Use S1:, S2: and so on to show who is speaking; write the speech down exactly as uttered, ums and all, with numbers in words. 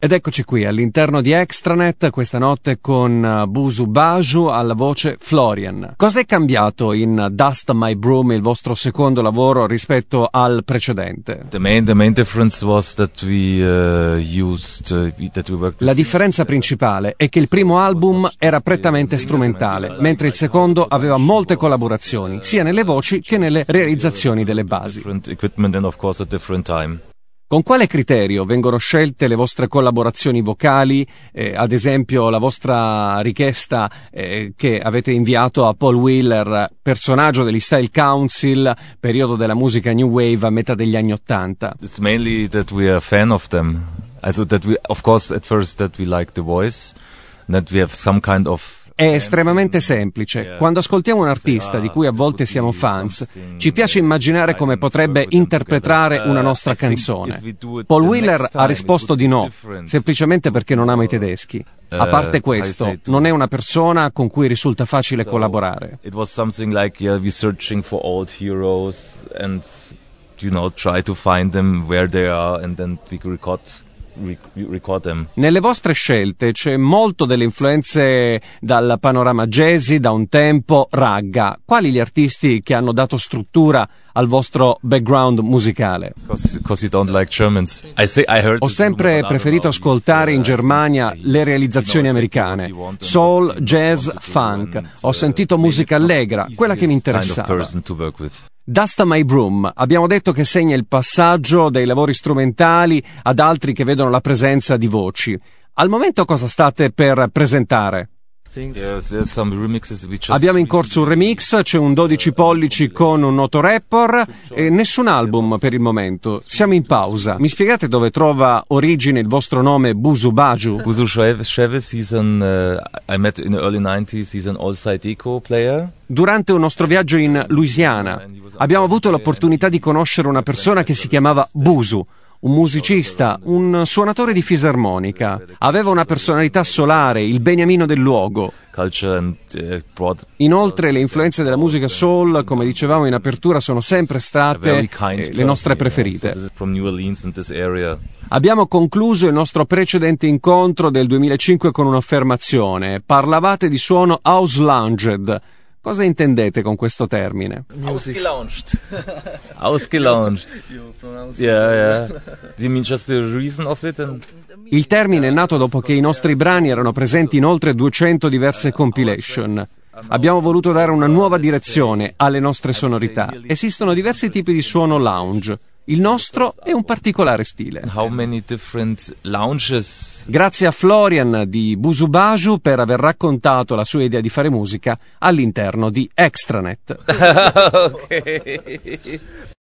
S1: Ed eccoci qui all'interno di Extranet questa notte con Busu Baju alla voce Florian. Cos'è cambiato in Dust My Broom, il vostro secondo lavoro, rispetto al precedente?
S2: The main, the main difference was that we uh, used uh, that we worked.
S1: La differenza principale è che il primo album era prettamente strumentale, mentre il secondo aveva molte collaborazioni, sia nelle voci che nelle realizzazioni delle basi.
S2: Different equipment and of course a different time.
S1: Con quale criterio vengono scelte le vostre collaborazioni vocali, eh, ad esempio la vostra richiesta eh, che avete inviato a Paul Wheeler, personaggio degli Style Council, periodo della musica New Wave a metà degli anni Ottanta?
S2: It's mainly that we are a fan of them. Also that we, of course, at first that we like the voice, that we have some kind of.
S1: È estremamente semplice. Quando ascoltiamo un artista di cui a volte siamo fans, ci piace immaginare come potrebbe interpretare una nostra canzone. Paul Wheeler ha risposto di no, semplicemente perché non ama i tedeschi. A parte questo, non è una persona con cui risulta facile collaborare.
S2: It was something like yeah, we searching for old heroes and you know try to find them where they are and then we record.
S1: Nelle vostre scelte c'è molto delle influenze dal panorama jazzy, da un tempo, ragga. Quali gli artisti che hanno dato struttura al vostro background musicale?
S2: Because you don't like Germans. I say, I heard
S1: Ho sempre preferito ascoltare in Germania le realizzazioni americane, soul, jazz, funk. Ho sentito musica allegra, quella che mi interessava. Dust My Broom, abbiamo detto che segna il passaggio dai lavori strumentali ad altri che vedono la presenza di voci. Al momento cosa state per presentare? Abbiamo in corso un remix, c'è un dodici pollici con un noto rapper e nessun album per il momento. Siamo in pausa. Mi spiegate dove trova origine il vostro nome Busu Baju?
S2: Busu Chavez, he's an, uh, I met in the early nineties, he's an all-side eco player.
S1: Durante un nostro viaggio in Louisiana abbiamo avuto l'opportunità di conoscere una persona che si chiamava Busu, un musicista, un suonatore di fisarmonica. Aveva una personalità solare, il beniamino del luogo. Inoltre le influenze della musica soul, come dicevamo in apertura, sono sempre state eh, le nostre preferite. Abbiamo concluso il nostro precedente incontro del duemilacinque con un'affermazione. Parlavate di suono house lounged. Cosa intendete con questo termine?
S3: Ausgelauncht.
S2: Ausgelauncht. Yeah, yeah. Do you mean just the reason of it? And...
S1: Il termine è nato dopo che i nostri brani erano presenti in oltre duecento diverse compilation. Abbiamo voluto dare una nuova direzione alle nostre sonorità. Esistono diversi tipi di suono lounge. Il nostro è un particolare stile.
S2: How many different lounges?
S1: Grazie a Florian di Busu Baju per aver raccontato la sua idea di fare musica all'interno di Extranet.
S2: Okay.